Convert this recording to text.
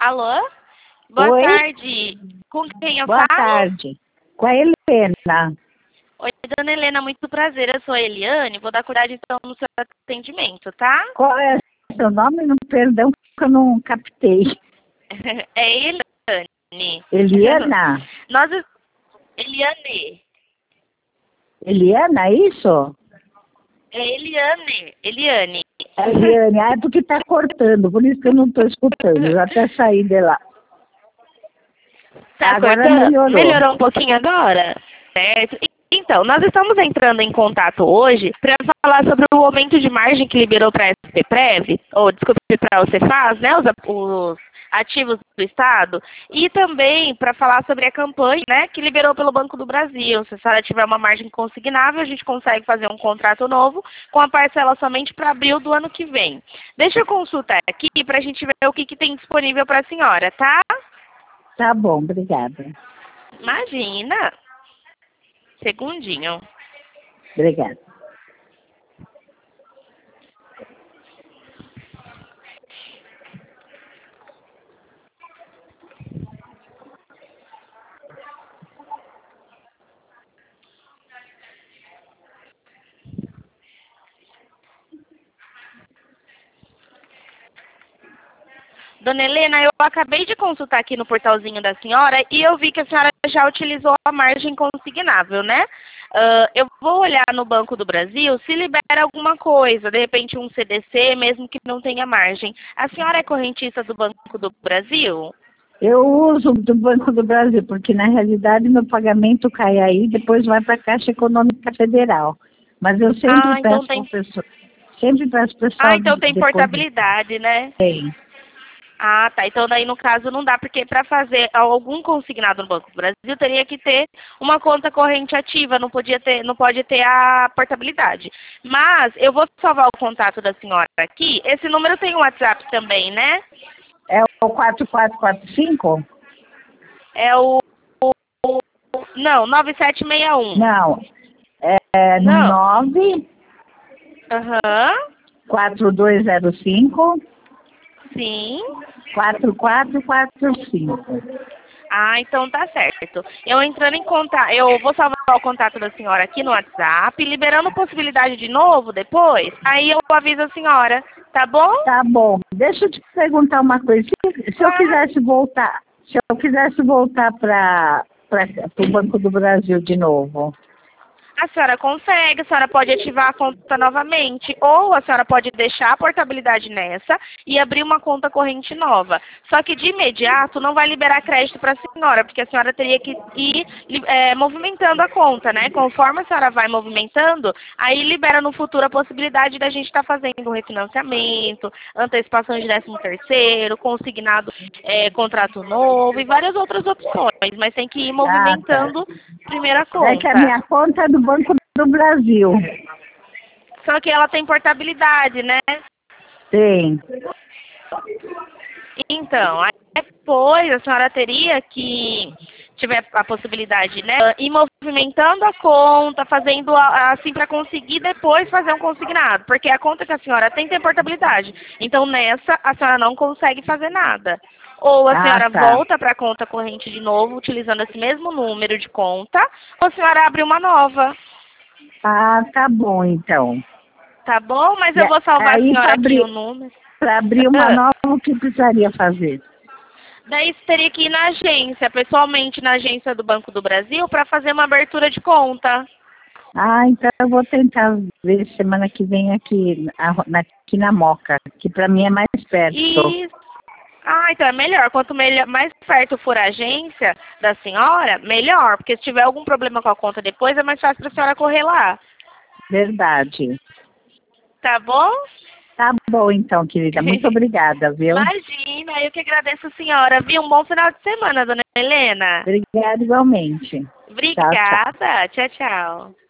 Alô? Boa Oi, tarde. Com quem eu boa falo? tarde. Com a Helena. Oi, dona Helena, muito prazer. Eu sou a Eliane. Vou dar cuidado então no seu atendimento, tá? Qual é seu nome? Não, perdão, que eu não captei. É Eliane. Eliana? Nós... Eliane. Eliana, é isso? É Eliane. Eliane. Eliane, é porque está cortando, por isso que eu não estou escutando. Eu já até saí de lá. Tá Agora cortando? melhorou. Melhorou um pouquinho agora? Certo. Então, nós estamos entrando em contato hoje para falar sobre o aumento de margem que liberou para a SPPrev, ou desculpe, para o Cefaz, né, os ativos do Estado, e também para falar sobre a campanha, né, que liberou pelo Banco do Brasil. Se a senhora tiver uma margem consignável, a gente consegue fazer um contrato novo com a parcela somente para abril do ano que vem. Deixa eu consultar aqui para a gente ver o que tem disponível para a senhora, tá? Tá bom, obrigada. Imagina. Segundinho. Obrigada. Dona Helena, eu acabei de consultar aqui no portalzinho da senhora e eu vi que a senhora já utilizou a margem consignável, né? Eu vou olhar no Banco do Brasil se libera alguma coisa, de repente um CDC, mesmo que não tenha margem. A senhora é correntista do Banco do Brasil? Eu uso do Banco do Brasil, porque na realidade meu pagamento cai aí, depois vai para a Caixa Econômica Federal. Mas eu sempre Ah, então peço para tem. o pessoal, sempre peço para o Ah, pessoal então tem depositar. portabilidade, né? Tem. Ah, tá. Então daí no caso não dá, porque para fazer algum consignado no Banco do Brasil teria que ter uma conta corrente ativa, não pode ter a portabilidade. Mas eu vou salvar o contato da senhora aqui. Esse número tem um WhatsApp também, né? É o 4445? É não, 9761. Não, é Não. 9 Aham. 4205 Sim. 4445. Ah, então tá certo. Eu entrando em contato, eu vou salvar o contato da senhora aqui no WhatsApp, liberando possibilidade de novo depois, aí eu aviso a senhora, tá bom? Tá bom. Deixa eu te perguntar uma coisa. Se eu Claro. quisesse voltar para o Banco do Brasil de novo. A senhora consegue, a senhora pode ativar a conta novamente, ou a senhora pode deixar a portabilidade nessa e abrir uma conta corrente nova. Só que de imediato não vai liberar crédito para a senhora, porque a senhora teria que ir movimentando a conta, né? Conforme a senhora vai movimentando, aí libera no futuro a possibilidade da gente estar fazendo um refinanciamento, antecipação de 13º, consignado, contrato novo e várias outras opções, mas tem que ir Ah, tá. movimentando primeiro a É que a conta. minha conta é do Banco do Brasil. Só que ela tem portabilidade, né? Tem. Então, aí depois a senhora teria que tiver a possibilidade, né? Ir movimentando a conta, fazendo assim para conseguir depois fazer um consignado. Porque a conta que a senhora tem portabilidade. Então nessa a senhora não consegue fazer nada. Ou a Ah, senhora tá. volta para a conta corrente de novo, utilizando esse mesmo número de conta, ou a senhora abre uma nova. Ah, tá bom, então. Tá bom? Mas E eu vou salvar a aí, senhora aqui o número. para abrir uma Ah, nova, o que precisaria fazer? daí você teria que ir na agência, pessoalmente na agência do Banco do Brasil, para fazer uma abertura de conta. Ah, então eu vou tentar ver semana que vem aqui na Moca, que para mim é mais perto. E então é melhor. Quanto mais perto for a agência da senhora, melhor. Porque se tiver algum problema com a conta depois, é mais fácil para a senhora correr lá. Verdade. Tá bom? Tá bom então, querida. Muito obrigada, viu? Imagina, eu que agradeço a senhora. Viu? Um bom final de semana, dona Helena. Obrigada igualmente. Tchau, tchau. Obrigada. Tchau, tchau.